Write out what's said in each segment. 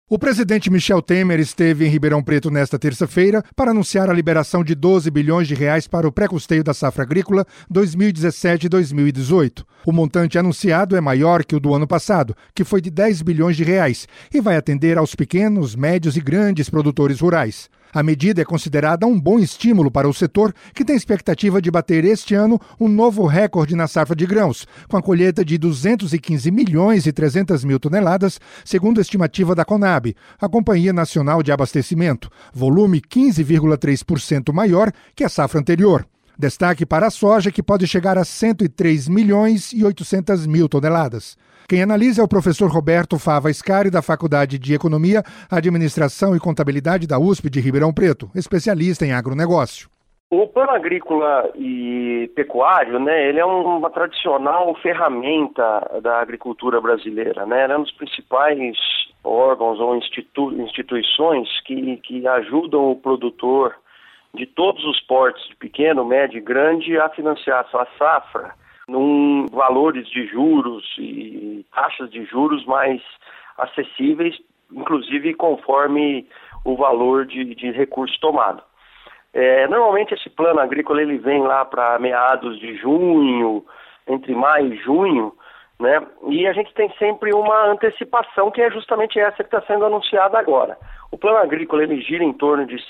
O presidente Michel Temer esteve em Ribeirão Preto nesta terça-feira para anunciar a liberação de 12 bilhões de reais para o pré-custeio da safra agrícola 2017-2018. O montante anunciado é maior que o do ano passado, que foi de 10 bilhões de reais, e vai atender aos pequenos, médios e grandes produtores rurais. A medida é considerada um bom estímulo para o setor, que tem expectativa de bater este ano um novo recorde na safra de grãos, com a colheita de 215 milhões e 300 mil toneladas, segundo a estimativa da Conab, a Companhia Nacional de Abastecimento, volume 15,3% maior que a safra anterior. Destaque para a soja, que pode chegar a 103 milhões e 800 mil toneladas. Quem analisa é o professor Roberto Fava Scari, da Faculdade de Economia, Administração e Contabilidade da USP de Ribeirão Preto, especialista em agronegócio. O plano agrícola e pecuário, ele é uma tradicional ferramenta da agricultura brasileira, Ele é um dos principais órgãos ou instituições que ajudam o produtor de todos os portes, de pequeno, médio e grande, a financiar a sua safra num valores de juros e taxas de juros mais acessíveis, inclusive conforme o valor de recurso tomado. Normalmente esse plano agrícola ele vem lá para meados de junho, entre maio e junho, e a gente tem sempre uma antecipação que é justamente essa que está sendo anunciada agora. O plano agrícola ele gira em torno de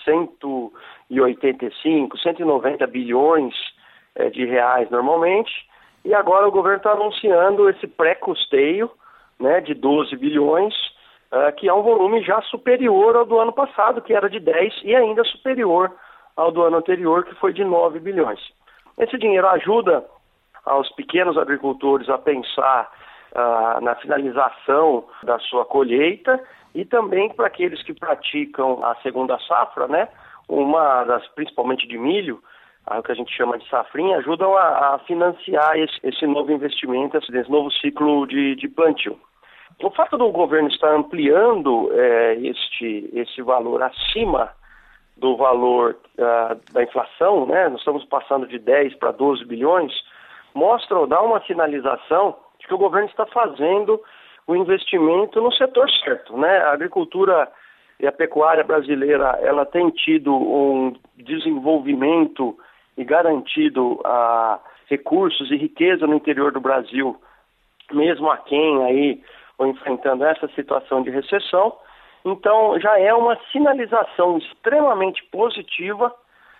185, 190 bilhões de reais normalmente, e agora o governo está anunciando esse pré-custeio de 12 bilhões, que é um volume já superior ao do ano passado, que era de 10, e ainda superior ao do ano anterior, que foi de 9 bilhões. Esse dinheiro ajuda aos pequenos agricultores a pensar na finalização da sua colheita e também para aqueles que praticam a segunda safra, principalmente de milho, o que a gente chama de safrinha, ajudam a financiar esse novo investimento, esse novo ciclo de plantio. O fato do governo estar ampliando esse valor acima do valor da inflação, nós estamos passando de 10 para 12 bilhões, dá uma sinalização de que o governo está fazendo o investimento no setor certo, A agricultura e a pecuária brasileira, ela tem tido um desenvolvimento e garantido recursos e riqueza no interior do Brasil, mesmo aquém aí, ou enfrentando essa situação de recessão. Então, já é uma sinalização extremamente positiva,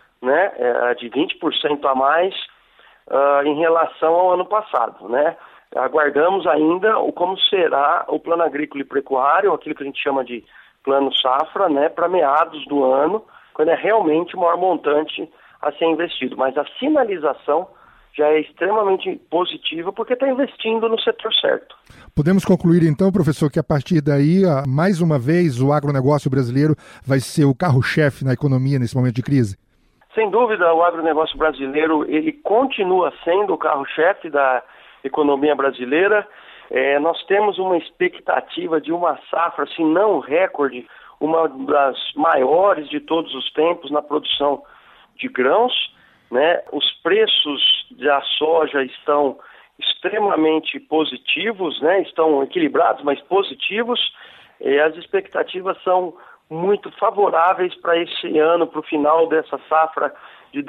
de 20% a mais em relação ao ano passado, Aguardamos ainda como será o plano agrícola e pecuário, aquilo que a gente chama de plano safra, para meados do ano, quando é realmente o maior montante a ser investido. Mas a sinalização já é extremamente positiva porque está investindo no setor certo. Podemos concluir então, professor, que a partir daí, mais uma vez, o agronegócio brasileiro vai ser o carro-chefe na economia nesse momento de crise? Sem dúvida, o agronegócio brasileiro ele continua sendo o carro-chefe da economia brasileira. Nós temos uma expectativa de uma safra, se não recorde, uma das maiores de todos os tempos na produção de grãos, Os preços da soja estão extremamente positivos, Estão equilibrados, mas positivos. As expectativas são muito favoráveis para esse ano, para o final dessa safra de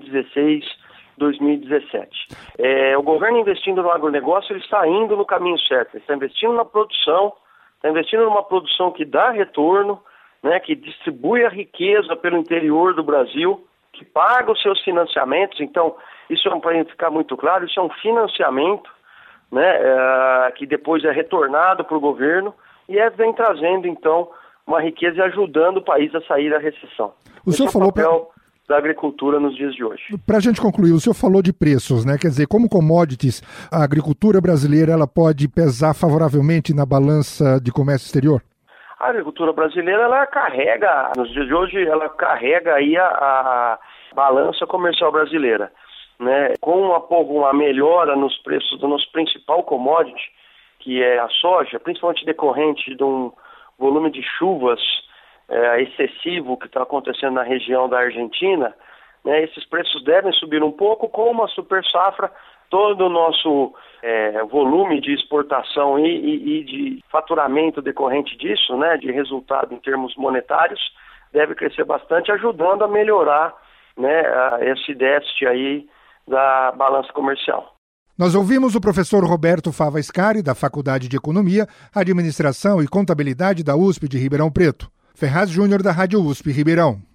2016-2017. O governo investindo no agronegócio, ele está indo no caminho certo, ele está investindo na produção, está investindo numa produção que dá retorno, que distribui a riqueza pelo interior do Brasil, que paga os seus financiamentos. Então, isso é para ficar muito claro, isso é um financiamento, que depois é retornado para o governo e vem trazendo, então, uma riqueza e ajudando o país a sair da recessão. O senhor falou da agricultura nos dias de hoje. Para a gente concluir, o senhor falou de preços, Quer dizer, como commodities, a agricultura brasileira ela pode pesar favoravelmente na balança de comércio exterior? A agricultura brasileira, ela carrega, nos dias de hoje, ela carrega aí a balança comercial brasileira, Com uma melhora nos preços do nosso principal commodity, que é a soja, principalmente decorrente de um volume de chuvas excessivo que está acontecendo na região da Argentina, esses preços devem subir um pouco. Com uma super safra, todo o nosso volume de exportação e de faturamento decorrente disso, né, de resultado em termos monetários, deve crescer bastante, ajudando a melhorar, né, esse déficit aí da balança comercial. Nós ouvimos o professor Roberto Fava Scari, da Faculdade de Economia, Administração e Contabilidade da USP de Ribeirão Preto. Ferraz Júnior, da Rádio USP Ribeirão.